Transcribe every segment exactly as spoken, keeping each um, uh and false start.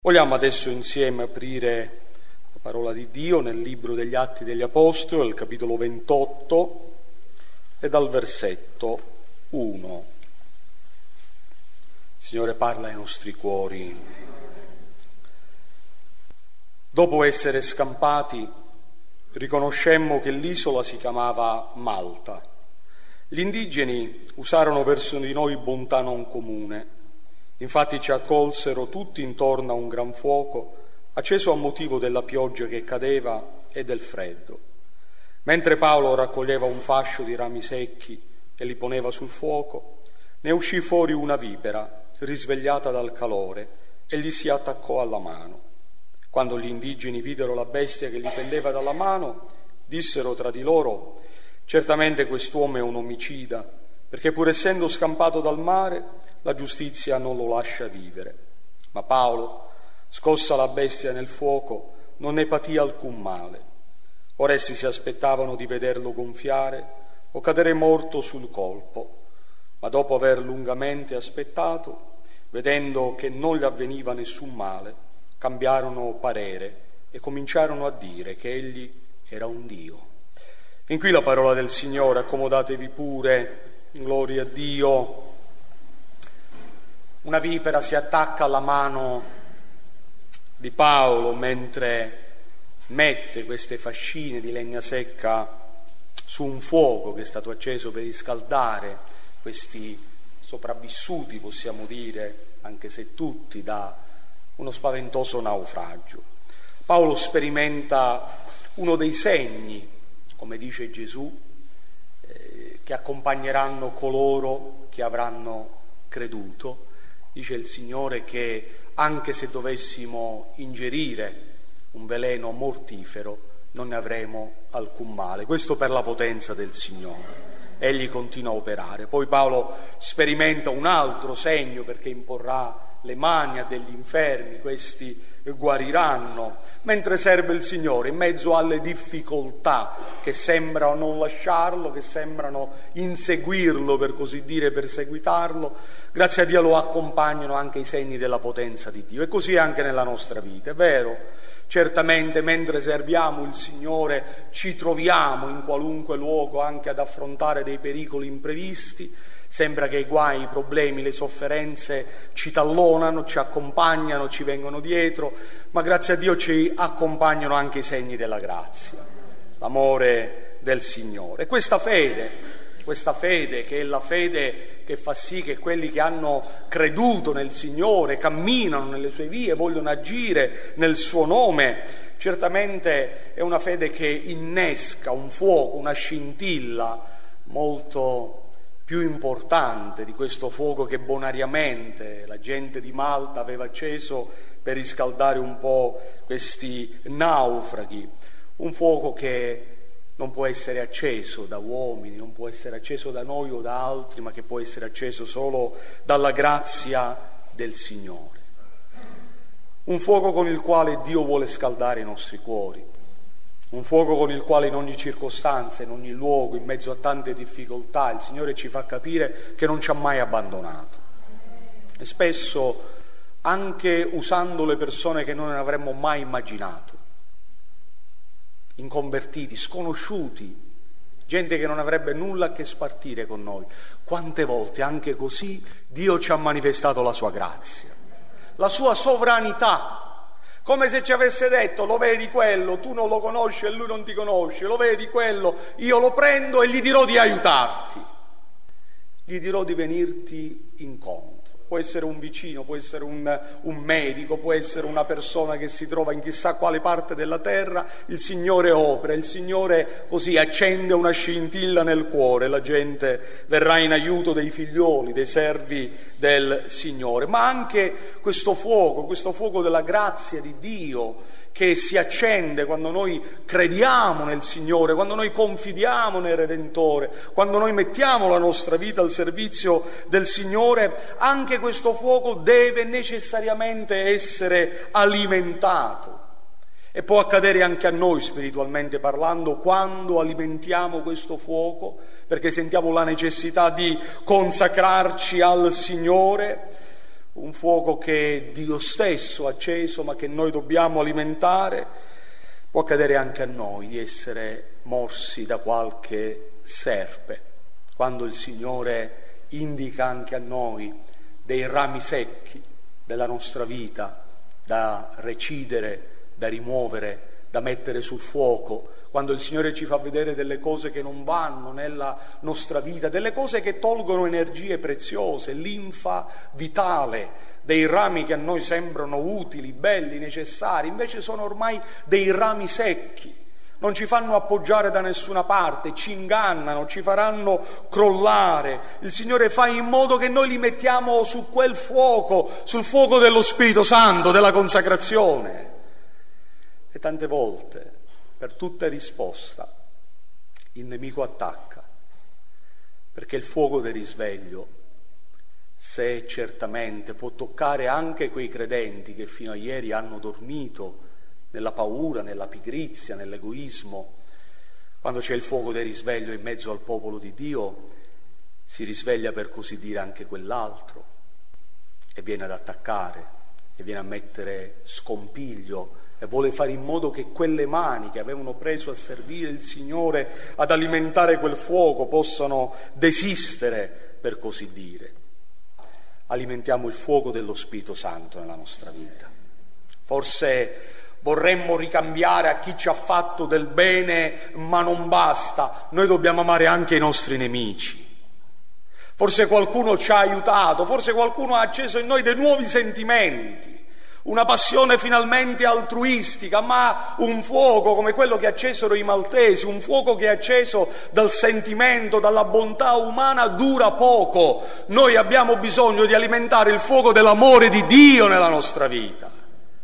Vogliamo adesso insieme aprire la parola di Dio nel libro degli Atti degli Apostoli, al capitolo ventotto e dal versetto uno. Il Signore parla ai nostri cuori. Dopo essere scampati, riconoscemmo che l'isola si chiamava Malta. Gli indigeni usarono verso di noi bontà non comune. Infatti ci accolsero tutti intorno a un gran fuoco, acceso a motivo della pioggia che cadeva e del freddo. Mentre Paolo raccoglieva un fascio di rami secchi e li poneva sul fuoco, ne uscì fuori una vipera, risvegliata dal calore, e gli si attaccò alla mano. Quando gli indigeni videro la bestia che gli pendeva dalla mano, dissero tra di loro: «Certamente quest'uomo è un omicida, perché pur essendo scampato dal mare, la giustizia non lo lascia vivere». Ma Paolo, scossa la bestia nel fuoco, non ne patì alcun male. Ora essi si aspettavano di vederlo gonfiare o cadere morto sul colpo, ma dopo aver lungamente aspettato, vedendo che non gli avveniva nessun male, cambiarono parere e cominciarono a dire che egli era un Dio. Fin qui la parola del Signore, accomodatevi pure, gloria a Dio. Una vipera si attacca alla mano di Paolo mentre mette queste fascine di legna secca su un fuoco che è stato acceso per riscaldare questi sopravvissuti, possiamo dire, anche se tutti, da uno spaventoso naufragio. Paolo sperimenta uno dei segni, come dice Gesù, eh, che accompagneranno coloro che avranno creduto. Dice il Signore che anche se dovessimo ingerire un veleno mortifero non ne avremo alcun male. Questo per la potenza del Signore. Egli continua a operare. Poi Paolo sperimenta un altro segno, perché imporrà le mani a degli infermi, questi guariranno, mentre serve il Signore in mezzo alle difficoltà che sembrano non lasciarlo, che sembrano inseguirlo, per così dire, perseguitarlo. Grazie a Dio lo accompagnano anche i segni della potenza di Dio, e così anche nella nostra vita, è vero. Certamente mentre serviamo il Signore ci troviamo in qualunque luogo anche ad affrontare dei pericoli imprevisti. Sembra che i guai, i problemi, le sofferenze ci tallonano, ci accompagnano, ci vengono dietro, ma grazie a Dio ci accompagnano anche i segni della grazia, l'amore del Signore. E questa fede, questa fede che è la fede che fa sì che quelli che hanno creduto nel Signore, camminano nelle sue vie, vogliono agire nel suo nome, certamente è una fede che innesca un fuoco, una scintilla molto più importante di questo fuoco che bonariamente la gente di Malta aveva acceso per riscaldare un po' questi naufraghi. Un fuoco che non può essere acceso da uomini, non può essere acceso da noi o da altri, ma che può essere acceso solo dalla grazia del Signore. Un fuoco con il quale Dio vuole scaldare i nostri cuori. Un fuoco con il quale in ogni circostanza, in ogni luogo, in mezzo a tante difficoltà, il Signore ci fa capire che non ci ha mai abbandonato. E spesso anche usando le persone che noi non avremmo mai immaginato, inconvertiti, sconosciuti, gente che non avrebbe nulla a che spartire con noi. Quante volte anche così Dio ci ha manifestato la sua grazia, la sua sovranità. Come se ci avesse detto: lo vedi quello, tu non lo conosci e lui non ti conosce, lo vedi quello, io lo prendo e gli dirò di aiutarti, gli dirò di venirti incontro. Può essere un vicino, può essere un, un medico, può essere una persona che si trova in chissà quale parte della terra. Il Signore opera, il Signore così accende una scintilla nel cuore, la gente verrà in aiuto dei figlioli, dei servi del Signore. Ma anche questo fuoco, questo fuoco della grazia di Dio che si accende quando noi crediamo nel Signore, quando noi confidiamo nel Redentore, quando noi mettiamo la nostra vita al servizio del Signore, anche questo fuoco deve necessariamente essere alimentato. E può accadere anche a noi, spiritualmente parlando, quando alimentiamo questo fuoco, perché sentiamo la necessità di consacrarci al Signore. un fuoco che Dio stesso ha acceso ma che noi dobbiamo alimentare, può accadere anche a noi di essere morsi da qualche serpe, quando il Signore indica anche a noi dei rami secchi della nostra vita da recidere, da rimuovere, da mettere sul fuoco, quando il Signore ci fa vedere delle cose che non vanno nella nostra vita, delle cose che tolgono energie preziose, linfa vitale, dei rami che a noi sembrano utili, belli, necessari, invece sono ormai dei rami secchi, non ci fanno appoggiare da nessuna parte, ci ingannano, ci faranno crollare. Il Signore fa in modo che noi li mettiamo su quel fuoco, sul fuoco dello Spirito Santo, della consacrazione. E tante volte, per tutta risposta, il nemico attacca, perché il fuoco del risveglio, se certamente può toccare anche quei credenti che fino a ieri hanno dormito nella paura, nella pigrizia, nell'egoismo, quando c'è il fuoco del risveglio in mezzo al popolo di Dio, si risveglia per così dire anche quell'altro e viene ad attaccare, e viene a mettere scompiglio, e vuole fare in modo che quelle mani che avevano preso a servire il Signore, ad alimentare quel fuoco, possano desistere, per così dire. Alimentiamo il fuoco dello Spirito Santo nella nostra vita. Forse vorremmo ricambiare a chi ci ha fatto del bene, ma non basta. Noi dobbiamo amare anche i nostri nemici. Forse qualcuno ci ha aiutato, forse qualcuno ha acceso in noi dei nuovi sentimenti, una passione finalmente altruistica, ma un fuoco come quello che accesero i Maltesi, un fuoco che è acceso dal sentimento, dalla bontà umana, dura poco. Noi abbiamo bisogno di alimentare il fuoco dell'amore di Dio nella nostra vita,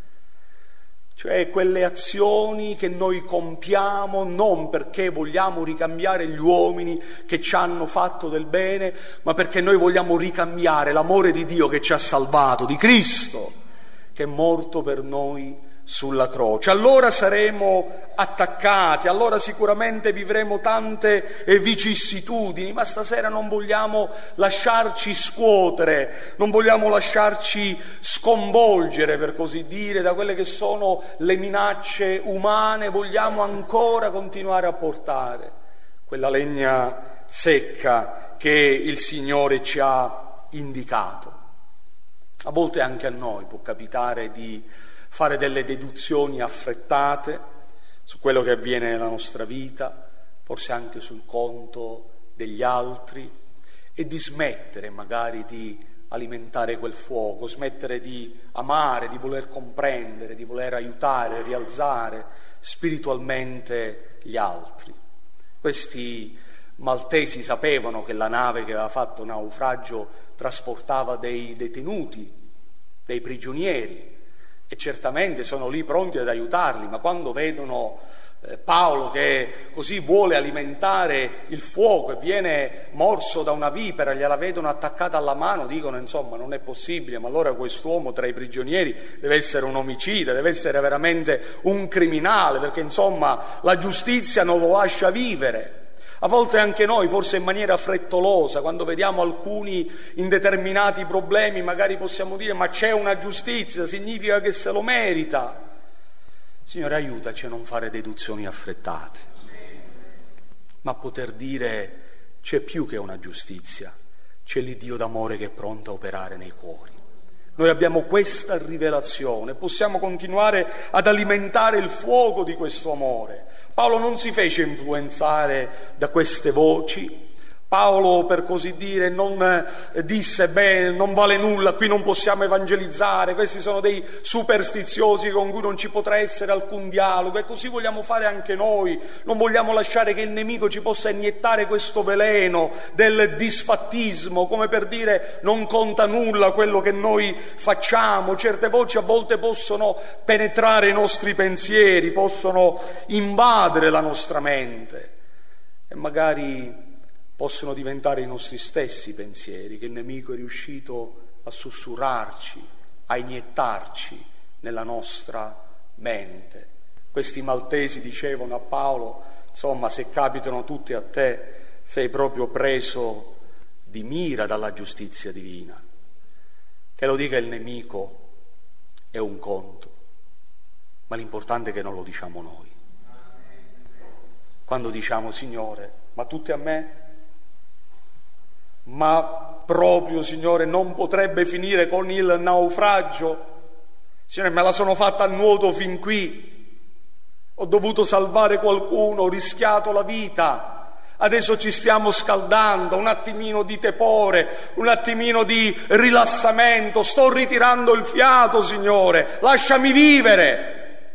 cioè quelle azioni che noi compiamo non perché vogliamo ricambiare gli uomini che ci hanno fatto del bene, ma perché noi vogliamo ricambiare l'amore di Dio che ci ha salvato, di Cristo, che è morto per noi sulla croce. Allora saremo attaccati, allora sicuramente vivremo tante vicissitudini, ma stasera non vogliamo lasciarci scuotere, non vogliamo lasciarci sconvolgere, per così dire, da quelle che sono le minacce umane. Vogliamo ancora continuare a portare quella legna secca che il Signore ci ha indicato. A volte anche a noi può capitare di fare delle deduzioni affrettate su quello che avviene nella nostra vita, forse anche sul conto degli altri, e di smettere magari di alimentare quel fuoco, smettere di amare, di voler comprendere, di voler aiutare, rialzare spiritualmente gli altri. Questi maltesi sapevano che la nave che aveva fatto naufragio trasportava dei detenuti, dei prigionieri, e certamente sono lì pronti ad aiutarli, ma quando vedono eh, Paolo che così vuole alimentare il fuoco e viene morso da una vipera, gliela vedono attaccata alla mano, dicono insomma non è possibile, ma allora quest'uomo tra i prigionieri deve essere un omicida, deve essere veramente un criminale, perché insomma la giustizia non lo lascia vivere. A volte anche noi, forse in maniera frettolosa, quando vediamo alcuni in determinati problemi, magari possiamo dire ma c'è una giustizia, significa che se lo merita. Signore, aiutaci a non fare deduzioni affrettate, ma a poter dire c'è più che una giustizia, c'è l'Iddio d'amore che è pronto a operare nei cuori. Noi abbiamo questa rivelazione, possiamo continuare ad alimentare il fuoco di questo amore. Paolo non si fece influenzare da queste voci. Paolo, per così dire, non disse beh, non vale nulla, qui non possiamo evangelizzare, questi sono dei superstiziosi con cui non ci potrà essere alcun dialogo, e così vogliamo fare anche noi. Non vogliamo lasciare che il nemico ci possa iniettare questo veleno del disfattismo, come per dire non conta nulla quello che noi facciamo. Certe voci a volte possono penetrare i nostri pensieri, possono invadere la nostra mente e magari possono diventare i nostri stessi pensieri che il nemico è riuscito a sussurrarci, a iniettarci nella nostra mente. Questi maltesi dicevano a Paolo, insomma, se capitano tutti a te, sei proprio preso di mira dalla giustizia divina. Che lo dica il nemico è un conto, ma l'importante è che non lo diciamo noi. Quando diciamo: Signore, ma tutti a me? Ma proprio, Signore, non potrebbe finire con il naufragio? Signore, me la sono fatta a nuoto fin qui, ho dovuto salvare qualcuno, ho rischiato la vita, adesso ci stiamo scaldando, un attimino di tepore, un attimino di rilassamento, sto ritirando il fiato, Signore, lasciami vivere.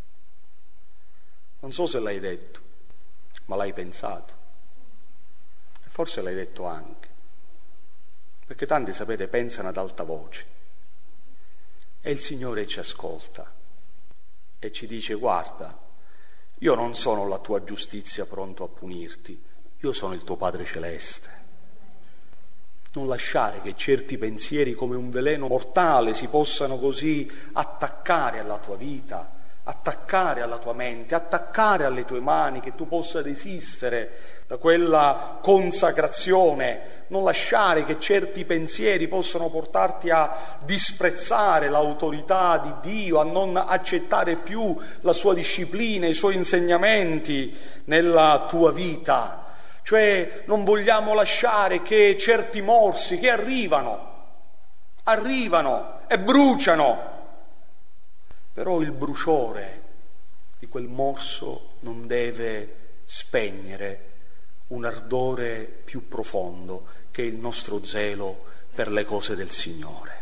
Non so se l'hai detto, ma l'hai pensato, e forse l'hai detto anche, perché tanti, sapete, pensano ad alta voce, e il Signore ci ascolta e ci dice: guarda, io non sono la tua giustizia pronto a punirti, io sono il tuo Padre Celeste. Non lasciare che certi pensieri come un veleno mortale si possano così attaccare alla tua vita, attaccare alla tua mente, attaccare alle tue mani, che tu possa desistere da quella consacrazione. Non lasciare che certi pensieri possano portarti a disprezzare l'autorità di Dio, a non accettare più la sua disciplina, i suoi insegnamenti nella tua vita. Cioè non vogliamo lasciare che certi morsi che arrivano, arrivano e bruciano, però il bruciore di quel morso non deve spegnere un ardore più profondo, che è il nostro zelo per le cose del Signore.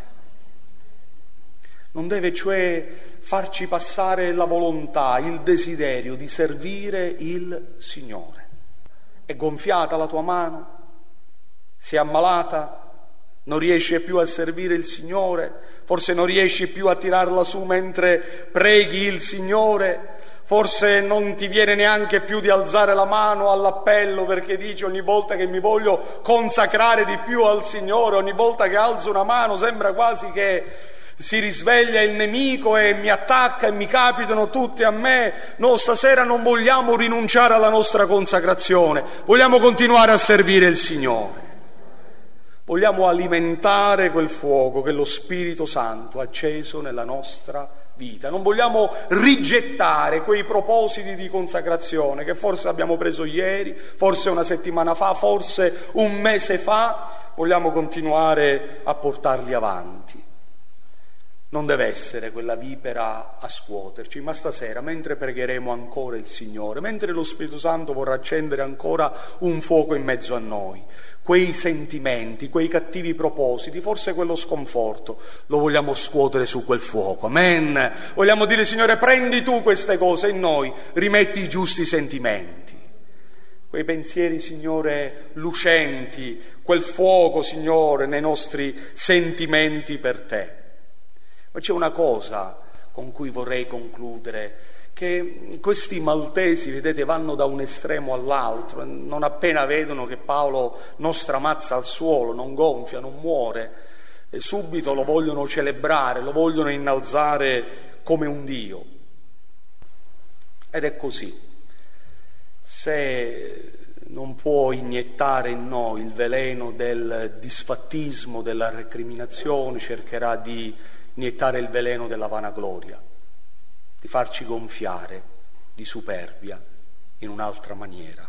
Non deve cioè farci passare la volontà, il desiderio di servire il Signore. È gonfiata la tua mano? Sei ammalata? Non riesci più a servire il Signore? Forse non riesci più a tirarla su mentre preghi il Signore? Forse non ti viene neanche più di alzare la mano all'appello, perché dici: ogni volta che mi voglio consacrare di più al Signore, ogni volta che alzo una mano sembra quasi che si risveglia il nemico e mi attacca e mi capitano tutti a me. No, stasera non vogliamo rinunciare alla nostra consacrazione, vogliamo continuare a servire il Signore. Vogliamo alimentare quel fuoco che lo Spirito Santo ha acceso nella nostra vita. Non vogliamo rigettare quei propositi di consacrazione che forse abbiamo preso ieri, forse una settimana fa, forse un mese fa. Vogliamo continuare a portarli avanti. Non deve essere quella vipera a scuoterci, ma stasera, mentre pregheremo ancora il Signore, mentre lo Spirito Santo vorrà accendere ancora un fuoco in mezzo a noi, quei sentimenti, quei cattivi propositi, forse quello sconforto, lo vogliamo scuotere su quel fuoco. Amen. Vogliamo dire: Signore, prendi tu queste cose in noi, rimetti i giusti sentimenti. Quei pensieri, Signore, lucenti, quel fuoco, Signore, nei nostri sentimenti per Te. Ma c'è una cosa con cui vorrei concludere, che questi maltesi, vedete, vanno da un estremo all'altro, non appena vedono che Paolo non stramazza al suolo, non gonfia, non muore, e subito lo vogliono celebrare, lo vogliono innalzare come un Dio. Ed è così. Se non può iniettare in noi il veleno del disfattismo, della recriminazione, cercherà di iniettare il veleno della vanagloria, di farci gonfiare di superbia in un'altra maniera.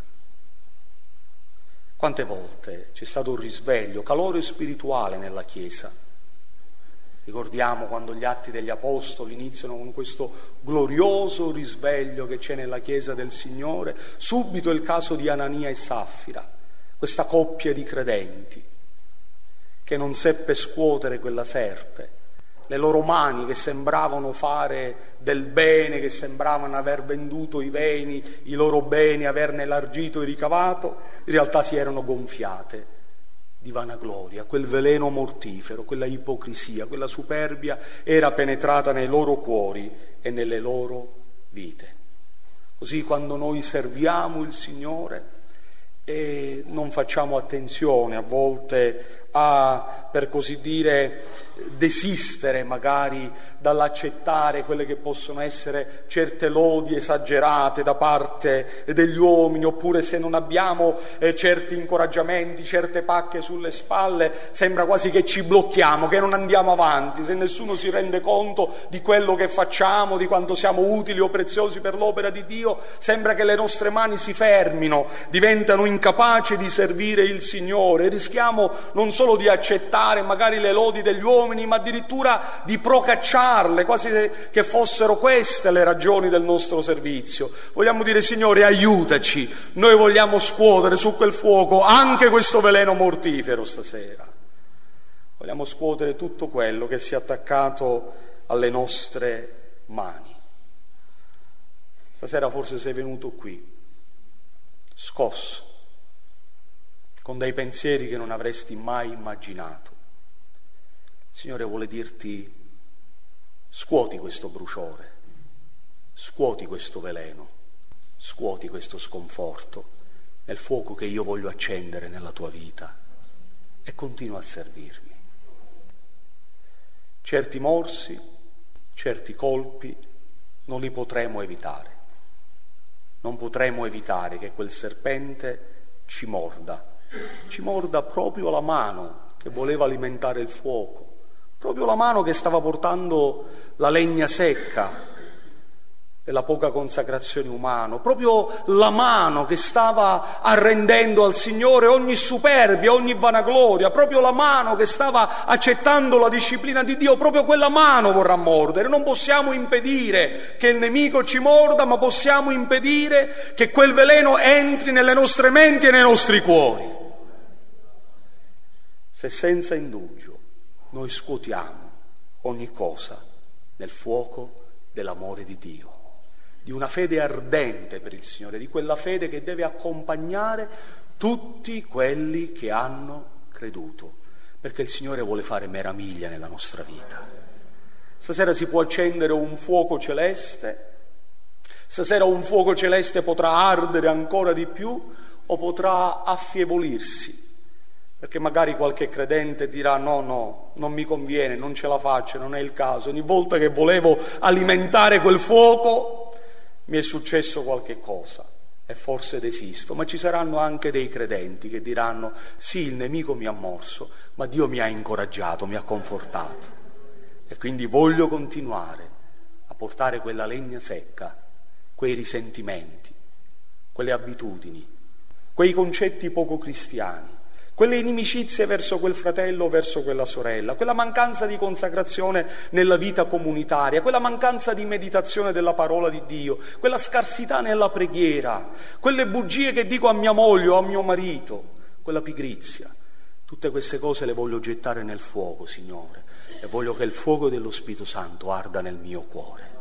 Quante volte c'è stato un risveglio, calore spirituale nella Chiesa. Ricordiamo quando gli Atti degli Apostoli iniziano con questo glorioso risveglio che c'è nella Chiesa del Signore, subito il caso di Anania e Saffira, questa coppia di credenti che non seppe scuotere quella serpe. Le loro mani che sembravano fare del bene, che sembravano aver venduto i beni, i loro beni, averne elargito e ricavato, in realtà si erano gonfiate di vanagloria. Quel veleno mortifero, quella ipocrisia, quella superbia era penetrata nei loro cuori e nelle loro vite. Così quando noi serviamo il Signore e non facciamo attenzione a volte a, per così dire, desistere magari dall'accettare quelle che possono essere certe lodi esagerate da parte degli uomini, oppure se non abbiamo eh, certi incoraggiamenti, certe pacche sulle spalle, sembra quasi che ci blocchiamo, che non andiamo avanti, se nessuno si rende conto di quello che facciamo, di quanto siamo utili o preziosi per l'opera di Dio, sembra che le nostre mani si fermino, diventano incapaci di servire il Signore, rischiamo non solo di accettare magari le lodi degli uomini, ma addirittura di procacciarle, quasi che fossero queste le ragioni del nostro servizio. Vogliamo dire: Signore, aiutaci, noi vogliamo scuotere su quel fuoco anche questo veleno mortifero stasera. Vogliamo scuotere tutto quello che si è attaccato alle nostre mani. Stasera forse sei venuto qui, scosso, con dei pensieri che non avresti mai immaginato. Il Signore vuole dirti: scuoti questo bruciore, scuoti questo veleno, scuoti questo sconforto nel fuoco che io voglio accendere nella tua vita e continua a servirmi. Certi morsi, certi colpi non li potremo evitare. Non potremo evitare che quel serpente ci morda, ci morda proprio la mano che voleva alimentare il fuoco, proprio la mano che stava portando la legna secca della poca consacrazione umana, proprio la mano che stava arrendendo al Signore ogni superbia, ogni vanagloria, proprio la mano che stava accettando la disciplina di Dio, proprio quella mano vorrà mordere. Non possiamo impedire che il nemico ci morda, ma possiamo impedire che quel veleno entri nelle nostre menti e nei nostri cuori. Se senza indugio noi scuotiamo ogni cosa nel fuoco dell'amore di Dio, di una fede ardente per il Signore, di quella fede che deve accompagnare tutti quelli che hanno creduto, perché il Signore vuole fare meraviglia nella nostra vita. Stasera si può accendere un fuoco celeste, stasera un fuoco celeste potrà ardere ancora di più o potrà affievolirsi, perché magari qualche credente dirà: no, no, non mi conviene, non ce la faccio, non è il caso. Ogni volta che volevo alimentare quel fuoco mi è successo qualche cosa e forse desisto. Ma ci saranno anche dei credenti che diranno: sì, il nemico mi ha morso, ma Dio mi ha incoraggiato, mi ha confortato, e quindi voglio continuare a portare quella legna secca, quei risentimenti, quelle abitudini, quei concetti poco cristiani, quelle inimicizie verso quel fratello o verso quella sorella, quella mancanza di consacrazione nella vita comunitaria, quella mancanza di meditazione della parola di Dio, quella scarsità nella preghiera, quelle bugie che dico a mia moglie o a mio marito, quella pigrizia. Tutte queste cose le voglio gettare nel fuoco, Signore, e voglio che il fuoco dello Spirito Santo arda nel mio cuore.